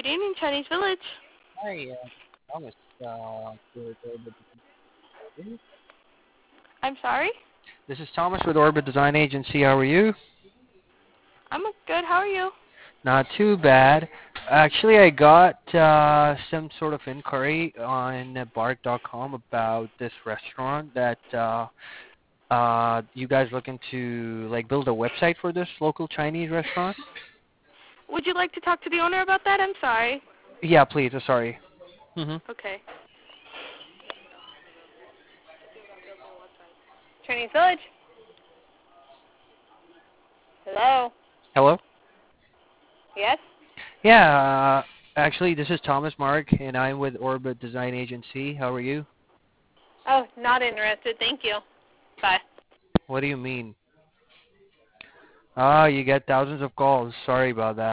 evening, Chinese Village. Hi, Thomas. I'm sorry? This is Thomas with Orbit Design Agency. How are you? I'm good. How are you? Not too bad. Actually, I got some sort of inquiry on Bark.com about this restaurant that you guys looking to build a website for this local Chinese restaurant. Would you like to talk to the owner about that? I'm sorry. Yeah, please. Sorry. Okay. Chinese Village? Hello? Hello. Yes? Yeah. Actually, this is Thomas Mark, and I'm with Orbit Design Agency. How are you? Oh, not interested. Thank you. Bye. What do you mean? You get thousands of calls. Sorry about that.